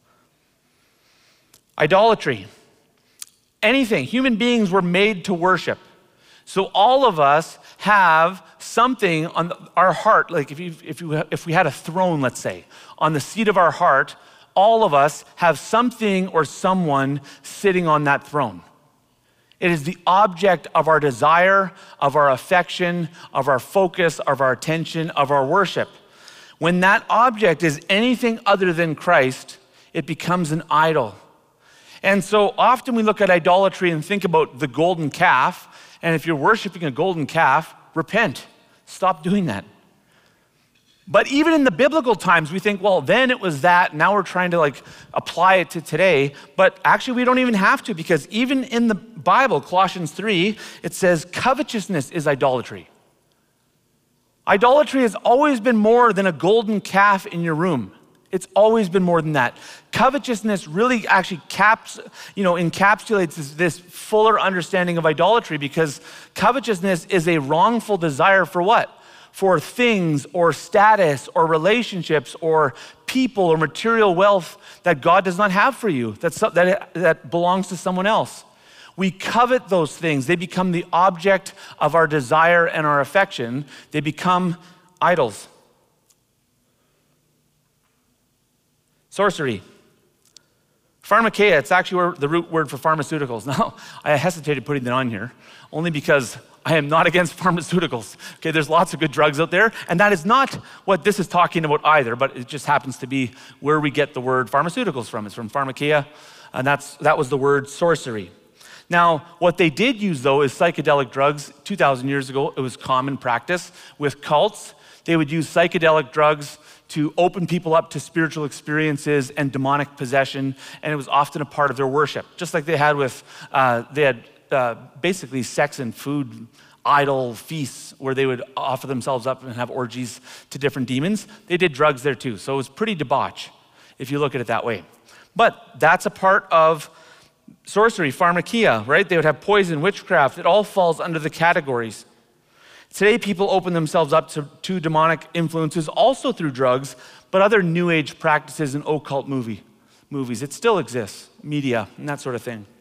Idolatry. Anything. Human beings were made to worship. So all of us have something on our heart, like if we had a throne, let's say, on the seat of our heart, all of us have something or someone sitting on that throne. It is the object of our desire, of our affection, of our focus, of our attention, of our worship. When that object is anything other than Christ, it becomes an idol. And so often we look at idolatry and think about the golden calf, and if you're worshiping a golden calf, repent. Stop doing that. But even in the biblical times, we think, well, then it was that, now we're trying to apply it to today. But actually, we don't even have to, because even in the Bible, Colossians 3, it says covetousness is idolatry. Idolatry has always been more than a golden calf in your room. It's always been more than that. Covetousness really actually encapsulates this fuller understanding of idolatry, because covetousness is a wrongful desire for what? For things or status or relationships or people or material wealth that God does not have for you, that belongs to someone else. We covet those things. They become the object of our desire and our affection. They become idols. Sorcery. Pharmakeia, it's actually the root word for pharmaceuticals. Now, I hesitated putting that on here, only because I am not against pharmaceuticals. Okay, there's lots of good drugs out there, and that is not what this is talking about either, but it just happens to be where we get the word pharmaceuticals from. It's from pharmakeia, and that was the word sorcery. Now, what they did use, though, is psychedelic drugs. 2,000 years ago, it was common practice with cults. They would use psychedelic drugs to open people up to spiritual experiences and demonic possession, and it was often a part of their worship. Just like they had basically sex and food idol feasts where they would offer themselves up and have orgies to different demons. They did drugs there too, so it was pretty debauch if you look at it that way. But that's a part of sorcery, pharmakeia, right? They would have poison, witchcraft. It all falls under the categories. Today, people open themselves up to demonic influences also through drugs, but other New Age practices and occult movies. It still exists, media, and that sort of thing.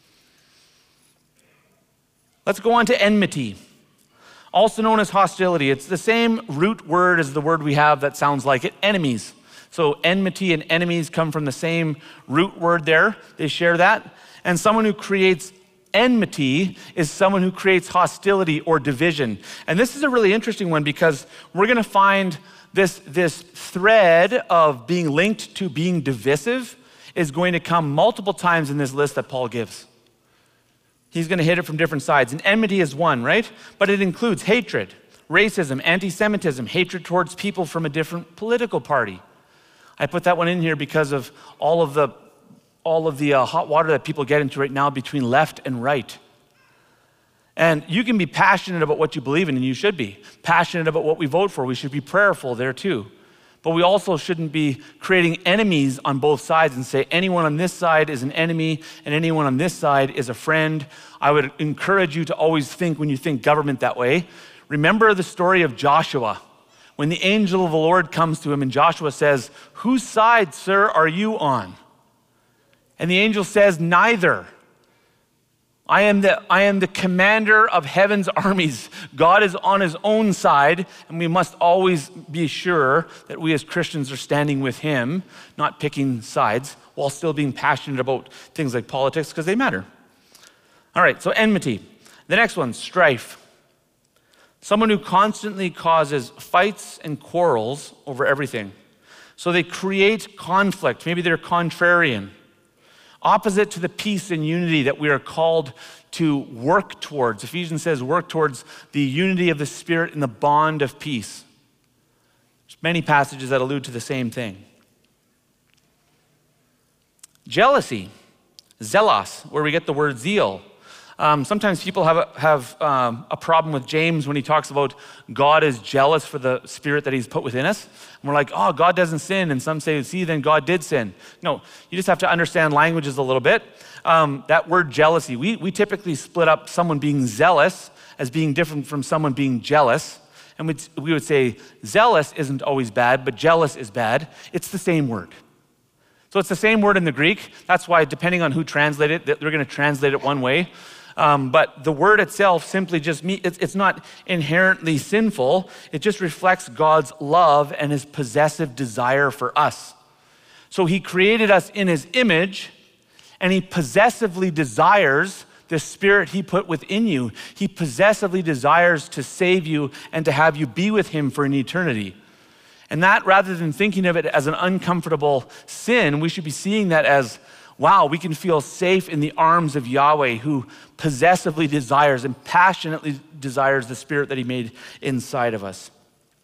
Let's go on to enmity, also known as hostility. It's the same root word as the word we have that sounds like it, enemies. So enmity and enemies come from the same root word there. They share that. And someone who creates enmity is someone who creates hostility or division. And this is a really interesting one, because we're going to find this thread of being linked to being divisive is going to come multiple times in this list that Paul gives. He's going to hit it from different sides. And enmity is one, right? But it includes hatred, racism, anti-Semitism, hatred towards people from a different political party. I put that one in here because of all of the hot water that people get into right now between left and right. And you can be passionate about what you believe in, and you should be. Passionate about what we vote for. We should be prayerful there too. But we also shouldn't be creating enemies on both sides and say anyone on this side is an enemy and anyone on this side is a friend. I would encourage you to always think, when you think government, that way. Remember the story of Joshua. When the angel of the Lord comes to him and Joshua says, "Whose side, sir, are you on?" And the angel says, "Neither. I am the commander of heaven's armies. God is on his own side, and we must always be sure that we as Christians are standing with him, not picking sides, while still being passionate about things like politics, because they matter." All right, so enmity. The next one, strife. Someone who constantly causes fights and quarrels over everything. So they create conflict. Maybe they're contrarian. Opposite to the peace and unity that we are called to work towards. Ephesians says work towards the unity of the Spirit and the bond of peace. There's many passages that allude to the same thing. Jealousy, zelos, where we get the word zeal. Sometimes people have a problem with James when he talks about God is jealous for the spirit that he's put within us. And we're like, oh, God doesn't sin. And some say, see, then God did sin. No, you just have to understand languages a little bit. That word jealousy, we typically split up someone being zealous as being different from someone being jealous. And we would say zealous isn't always bad, but jealous is bad. It's the same word. So it's the same word in the Greek. That's why, depending on who translated it, they're going to translate it one way. But the word itself simply just means, it's not inherently sinful. It just reflects God's love and his possessive desire for us. So he created us in his image, and he possessively desires the spirit he put within you. He possessively desires to save you and to have you be with him for an eternity. And that, rather than thinking of it as an uncomfortable sin, we should be seeing that as, wow, we can feel safe in the arms of Yahweh, who possessively desires and passionately desires the spirit that he made inside of us.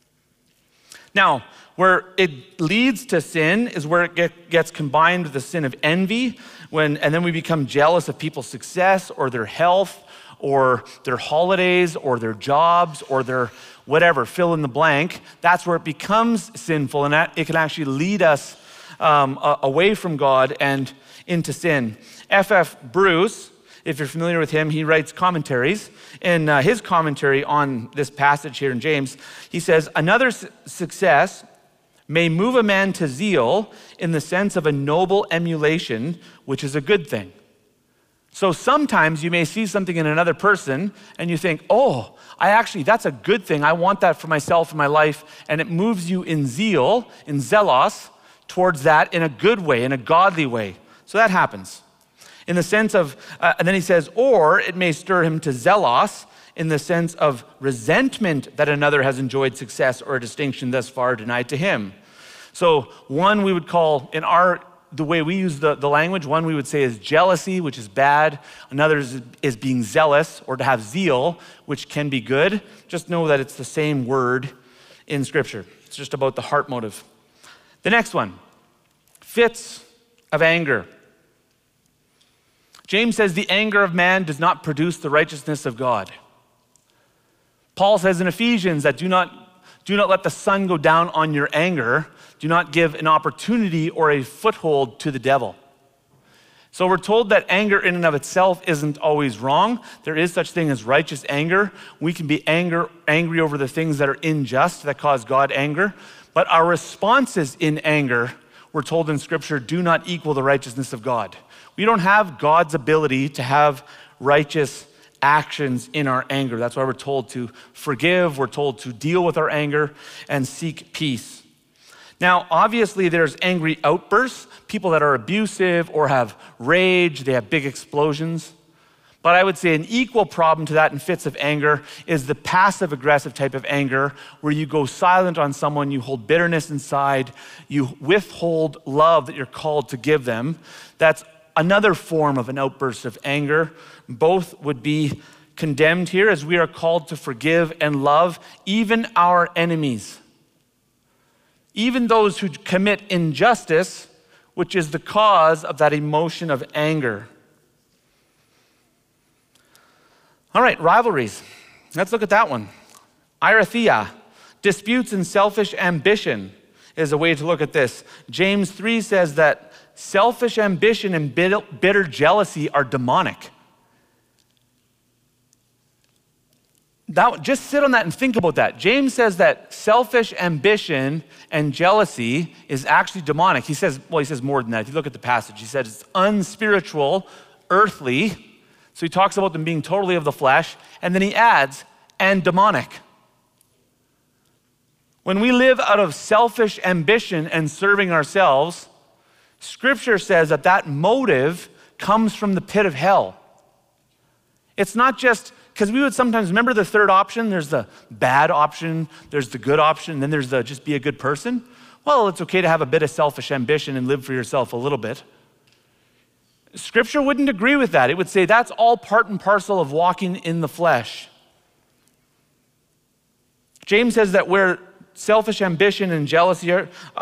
Now, where it leads to sin is where it gets combined with the sin of envy, and then we become jealous of people's success or their health or their holidays or their jobs or their whatever, fill in the blank. That's where it becomes sinful, and that it can actually lead us away from God and into sin. F.F. Bruce, if you're familiar with him, he writes commentaries. In his commentary on this passage here in James, he says, another success may move a man to zeal in the sense of a noble emulation, which is a good thing. So sometimes you may see something in another person and you think, oh, that's a good thing. I want that for myself in my life. And it moves you in zeal, in zelos, towards that in a good way, in a godly way. So that happens. In the sense of, and then he says, or it may stir him to zelos in the sense of resentment that another has enjoyed success or a distinction thus far denied to him. So one we would call, the way we use the language, one we would say is jealousy, which is bad. Another is being zealous, or to have zeal, which can be good. Just know that it's the same word in Scripture. It's just about the heart motive. The next one, fits of anger. James says the anger of man does not produce the righteousness of God. Paul says in Ephesians that do not let the sun go down on your anger. Do not give an opportunity or a foothold to the devil. So we're told that anger in and of itself isn't always wrong. There is such thing as righteous anger. We can be angry over the things that are unjust, that cause God anger. But our responses in anger, we're told in Scripture, do not equal the righteousness of God. We don't have God's ability to have righteous actions in our anger. That's why we're told to forgive. We're told to deal with our anger and seek peace. Now, obviously, there's angry outbursts, people that are abusive or have rage, they have big explosions. But I would say an equal problem to that in fits of anger is the passive-aggressive type of anger, where you go silent on someone, you hold bitterness inside, you withhold love that you're called to give them. That's another form of an outburst of anger. Both would be condemned here, as we are called to forgive and love even our enemies. Even those who commit injustice, which is the cause of that emotion of anger. All right, rivalries. Let's look at that one. Irathia, disputes and selfish ambition is a way to look at this. James 3 says that selfish ambition and bitter jealousy are demonic. Just sit on that and think about that. James says that selfish ambition and jealousy is actually demonic. He says more than that. If you look at the passage, he says it's unspiritual, earthly. So he talks about them being totally of the flesh, and then he adds, and demonic. When we live out of selfish ambition and serving ourselves, Scripture says that motive comes from the pit of hell. It's not just, because we would sometimes remember the third option. There's the bad option, there's the good option, and then there's the just be a good person. Well, it's okay to have a bit of selfish ambition and live for yourself a little bit. Scripture wouldn't agree with that. It would say that's all part and parcel of walking in the flesh. James says that where selfish ambition and jealousy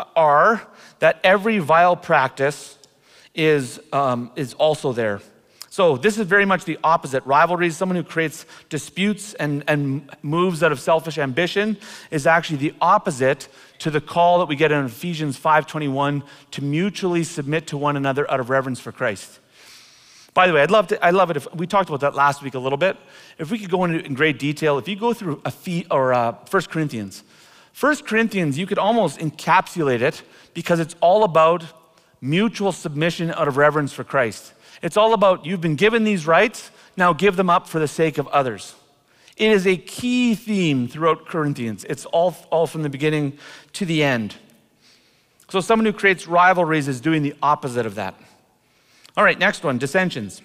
are that every vile practice is also there. So this is very much the opposite. Rivalry is someone who creates disputes and moves out of selfish ambition is actually the opposite to the call that we get in Ephesians 5:21 to mutually submit to one another out of reverence for Christ. By the way, I'd love it if we talked about that last week a little bit. If we could go into it in great detail, if you go through 1 Corinthians. 1 Corinthians, you could almost encapsulate it because it's all about mutual submission out of reverence for Christ. It's all about you've been given these rights, now give them up for the sake of others. It is a key theme throughout Corinthians. It's all from the beginning to the end. So someone who creates rivalries is doing the opposite of that. All right, next one, dissensions.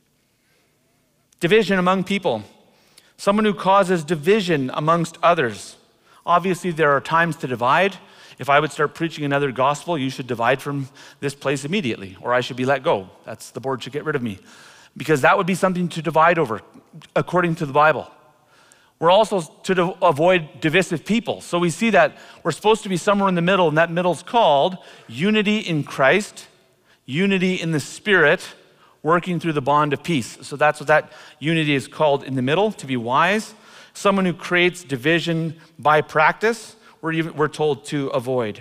Division among people. Someone who causes division amongst others. Obviously, there are times to divide. If I would start preaching another gospel, you should divide from this place immediately, or I should be let go. The board should get rid of me. Because that would be something to divide over, according to the Bible. We're also to avoid divisive people. So we see that we're supposed to be somewhere in the middle, and that middle's called unity in Christ, unity in the Spirit, working through the bond of peace. So that's what that unity is called in the middle, to be wise. Someone who creates division by practice, we're told to avoid.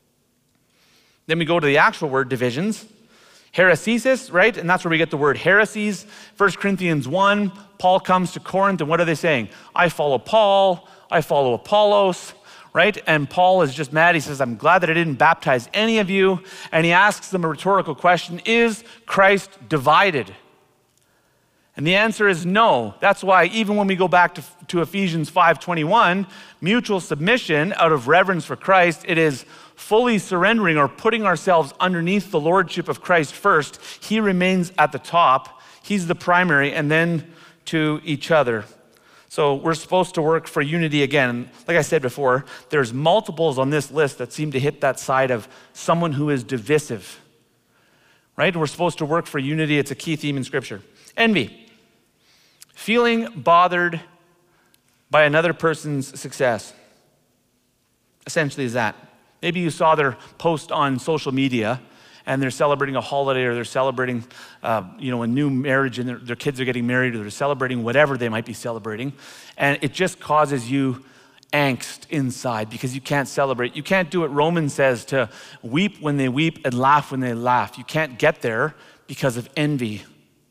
Then we go to the actual word, divisions. Heresis, right? And that's where we get the word heresies. 1 Corinthians 1, Paul comes to Corinth, and what are they saying? I follow Paul, I follow Apollos, right? And Paul is just mad. He says, I'm glad that I didn't baptize any of you. And he asks them a rhetorical question, is Christ divided? And the answer is no. That's why even when we go back to Ephesians 5:21, mutual submission out of reverence for Christ, it is fully surrendering or putting ourselves underneath the lordship of Christ first. He remains at the top. He's the primary, and then to each other. So we're supposed to work for unity again. Like I said before, there's multiples on this list that seem to hit that side of someone who is divisive, right? We're supposed to work for unity. It's a key theme in Scripture. Envy. Feeling bothered by another person's success. Essentially is that. Maybe you saw their post on social media and they're celebrating a holiday, or they're celebrating a new marriage, and their kids are getting married, or they're celebrating whatever they might be celebrating. And it just causes you angst inside because you can't celebrate. You can't do what Romans says, to weep when they weep and laugh when they laugh. You can't get there because of envy.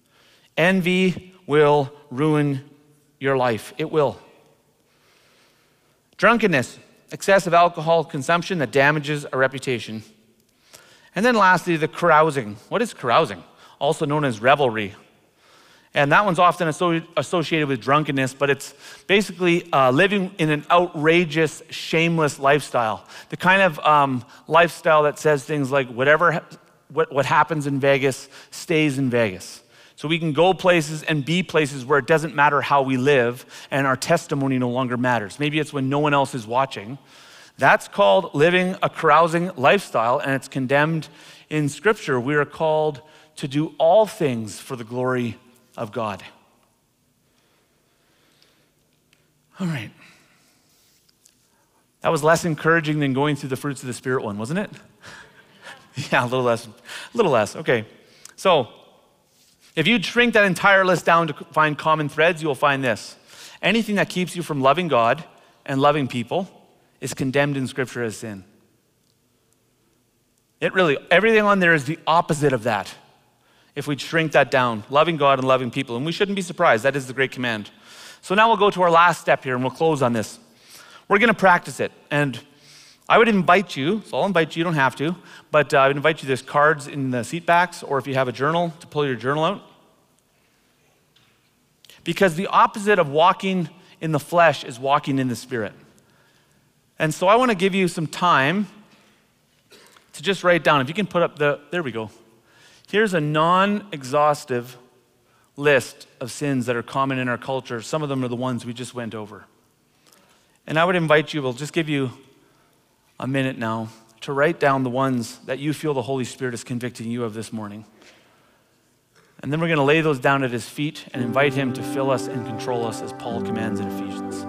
Envy will ruin your life. It will. Drunkenness, excessive alcohol consumption that damages a reputation. And then lastly, the carousing. What is carousing? Also known as revelry. And that one's often associated with drunkenness, but it's basically living in an outrageous, shameless lifestyle. The kind of lifestyle that says things like, what happens in Vegas stays in Vegas. So we can go places and be places where it doesn't matter how we live and our testimony no longer matters. Maybe it's when no one else is watching. That's called living a carousing lifestyle, and it's condemned in Scripture. We are called to do all things for the glory of God. All right. That was less encouraging than going through the fruits of the Spirit one, wasn't it? Yeah, a little less. Okay. So, if you shrink that entire list down to find common threads, you'll find this. Anything that keeps you from loving God and loving people is condemned in Scripture as sin. Everything on there is the opposite of that. If we shrink that down, loving God and loving people, and we shouldn't be surprised, that is the great command. So now we'll go to our last step here, and we'll close on this. We're gonna practice it, and I would invite you, so I'll invite you, you don't have to, but I would invite you, there's cards in the seat backs, or if you have a journal, to pull your journal out. Because the opposite of walking in the flesh is walking in the Spirit. And so I want to give you some time to just write down. If you can put up there we go. Here's a non-exhaustive list of sins that are common in our culture. Some of them are the ones we just went over. And I would invite you, we'll just give you a minute now to write down the ones that you feel the Holy Spirit is convicting you of this morning. And then we're going to lay those down at his feet and invite him to fill us and control us as Paul commands in Ephesians.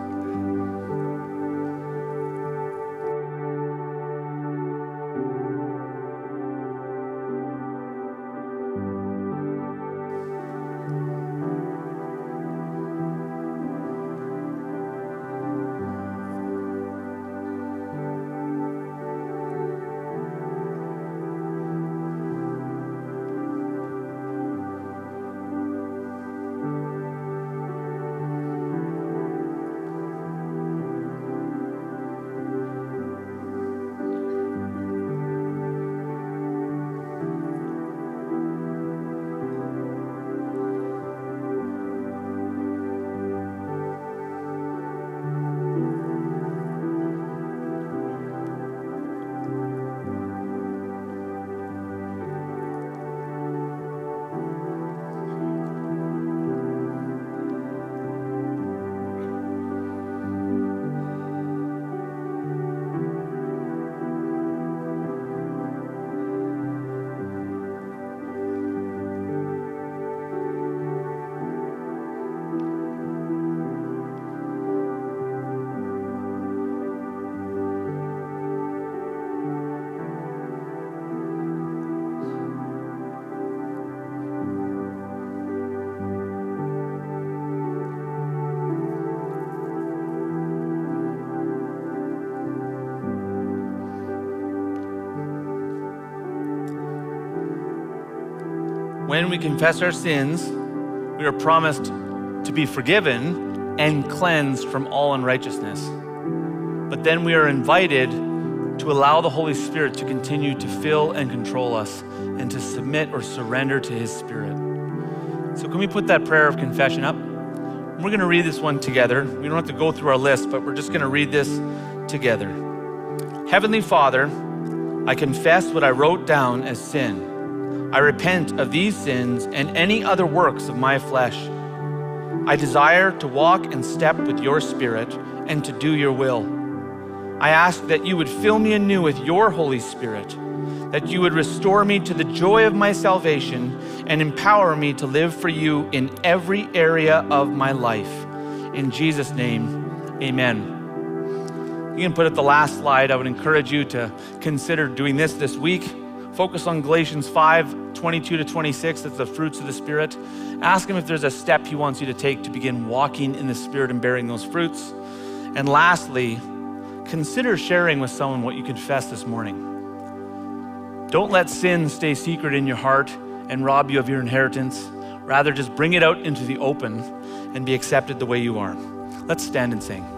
when we confess our sins, we are promised to be forgiven and cleansed from all unrighteousness. But then we are invited to allow the Holy Spirit to continue to fill and control us and to submit or surrender to His Spirit. So can we put that prayer of confession up? We're going to read this one together. We don't have to go through our list, but we're just going to read this together. Heavenly Father, I confess what I wrote down as sin. I repent of these sins and any other works of my flesh. I desire to walk in step with your Spirit and to do your will. I ask that you would fill me anew with your Holy Spirit, that you would restore me to the joy of my salvation and empower me to live for you in every area of my life. In Jesus' name, amen. You can put it the last slide. I would encourage you to consider doing this week. Focus on Galatians 5:22-26. That's the fruits of the Spirit. Ask Him if there's a step He wants you to take to begin walking in the Spirit and bearing those fruits. And lastly, consider sharing with someone what you confessed this morning. Don't let sin stay secret in your heart and rob you of your inheritance. Rather, just bring it out into the open and be accepted the way you are. Let's stand and sing.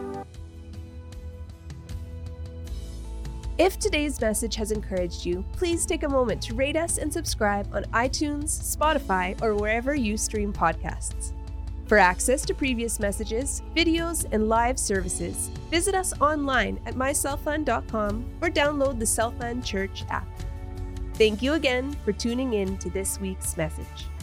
If today's message has encouraged you, please take a moment to rate us and subscribe on iTunes, Spotify, or wherever you stream podcasts. For access to previous messages, videos, and live services, visit us online at myselffund.com or download the Southland Church app. Thank you again for tuning in to this week's message.